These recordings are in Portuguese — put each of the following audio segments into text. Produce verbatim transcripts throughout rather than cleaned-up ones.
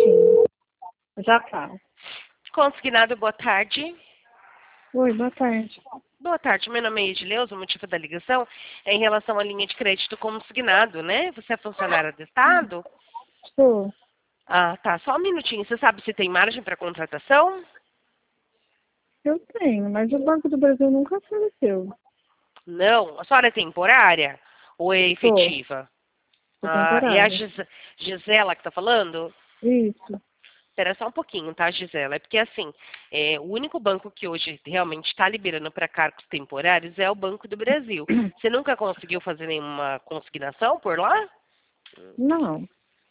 minutinho. Eu já falo. Consignado, boa tarde. Oi, boa tarde. Boa tarde, meu nome é Edileuza, o motivo da ligação é em relação à linha de crédito consignado, né? Você é funcionária do Estado? Sou. Ah, tá. Só um minutinho. Você sabe se tem margem para contratação? Eu tenho, mas o Banco do Brasil nunca ofereceu. Não. A senhora é temporária ou é Sou. efetiva? Sou Ah, é a temporária. Gis- Gisela que está falando? Isso. Espera só um pouquinho, tá, Gisela? É porque, assim, é, o único banco que hoje realmente está liberando para cargos temporários é o Banco do Brasil. Você nunca conseguiu fazer nenhuma consignação por lá? Não.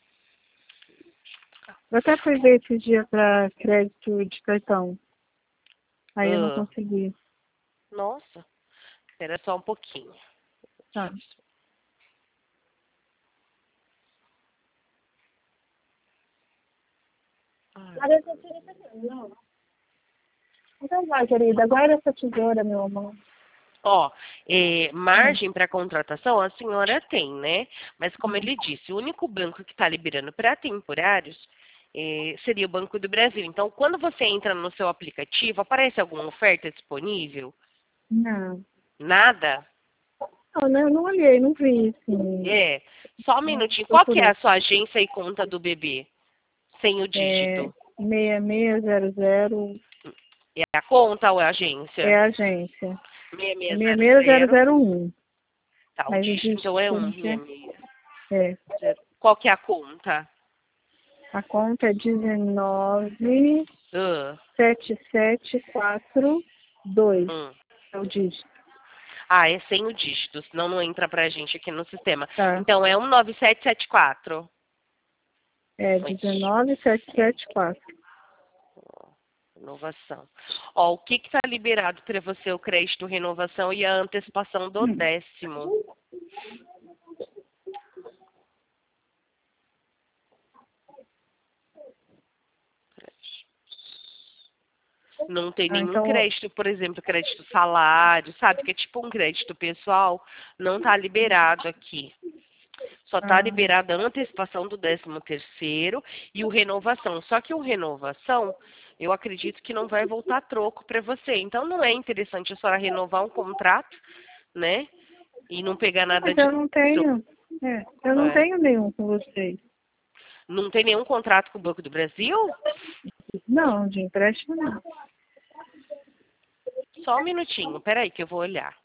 Eu até fui ver esse dia para crédito de cartão. Aí eu não Ah, consegui. nossa. Espera só um pouquinho. Tá. Ah. Não. Então vai, querida. Guarda essa tesoura, meu amor. Ó, é, Hum. margem para contratação a senhora tem, né? Mas como ele disse, o único banco que está liberando para temporários é, seria o Banco do Brasil. Então, quando você entra no seu aplicativo, aparece alguma oferta disponível? Não. Nada? Não, né? Eu não olhei, não vi, assim. É. Só um Não minutinho. Qual que é procurei. a sua agência e conta do bebê? Sem o É dígito. seis seis zero zero É a conta ou é a é agência? a agência. seis É seis seis zero seis zero zero. zero um. Tá, o Mas o dígito então é dígito um. não quer. seis seis É. zero. Qual que é a conta? A conta é dezenove Ah, sete sete quatro dois. hum. É o dígito. Ah, é sem o dígito, senão não entra pra gente aqui no sistema. Tá. Então é um nove sete sete quatro. É Oi. dezenove sete sete quatro. Renovação. Ó, o que que tá liberado para você? O crédito, renovação e a antecipação do Hum. décimo. Não tem Ah, nenhum então. crédito, por exemplo, crédito salário, sabe? Que é tipo um crédito pessoal, não tá liberado aqui. Só tá Ah, liberada a antecipação do décimo terceiro e o renovação. Só que o renovação, eu acredito que não vai voltar troco para você. Então não é interessante a senhora renovar um contrato, né? E não pegar nada mas de eu não troco. tenho. É, eu não É. tenho nenhum com vocês. Não tem nenhum contrato com o Banco do Brasil? Não, de empréstimo não. Só um minutinho, peraí que eu vou olhar.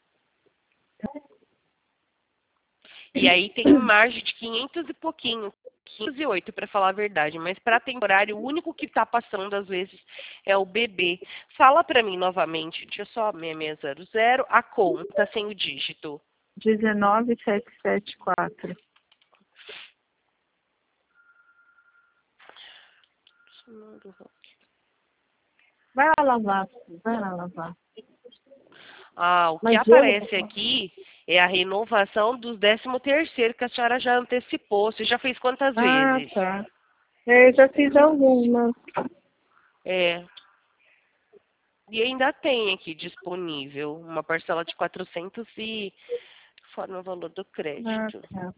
E aí tem margem de quinhentos e pouquinho, quinhentos e oito para falar a verdade, mas para temporário o único que está passando às vezes é o bebê. Fala para mim novamente, deixa eu só seis seis zero zero, a conta sem o dígito. dezenove sete sete quatro. Vai lá lavar, filho, vai lá lavar. Ah, o que Mas gelo, aparece papai? aqui é a renovação dos décimo terceiro que a senhora já antecipou. Você já fez quantas Ah, vezes? tá. É, eu já fiz algumas. É. E ainda tem aqui disponível uma parcela de quatrocentos e fora o valor do Ah, crédito. tá.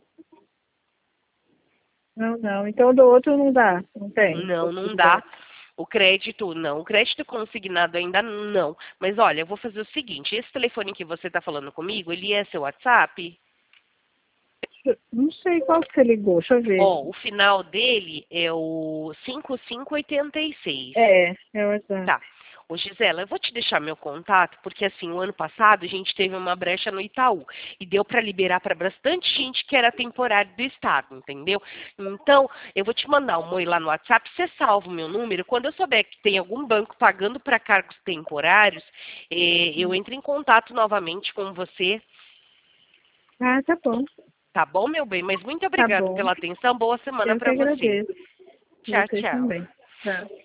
Não, não. Então do outro não dá. Não tem Não, não dá. possibilidade. O crédito, não. O crédito consignado ainda não. Mas olha, eu vou fazer o seguinte: esse telefone que você está falando comigo, ele é seu WhatsApp? Não sei qual que você ligou. Deixa eu ver. Ó, o final dele é o cinco cinco oito seis. É, é o WhatsApp. Tá. Ô, Gisela, eu vou te deixar meu contato, porque assim, o ano passado a gente teve uma brecha no Itaú e deu para liberar para bastante gente que era temporário do estado, entendeu? Então, eu vou te mandar um oi lá no WhatsApp, você salva o meu número. Quando eu souber que tem algum banco pagando para cargos temporários, eh, eu entro em contato novamente com você, Ah, tá bom. tá bom, meu bem? Mas muito Tá obrigado bom. pela atenção, boa semana Eu que para você. agradeço. Tchau, Você tchau. também. Tchau.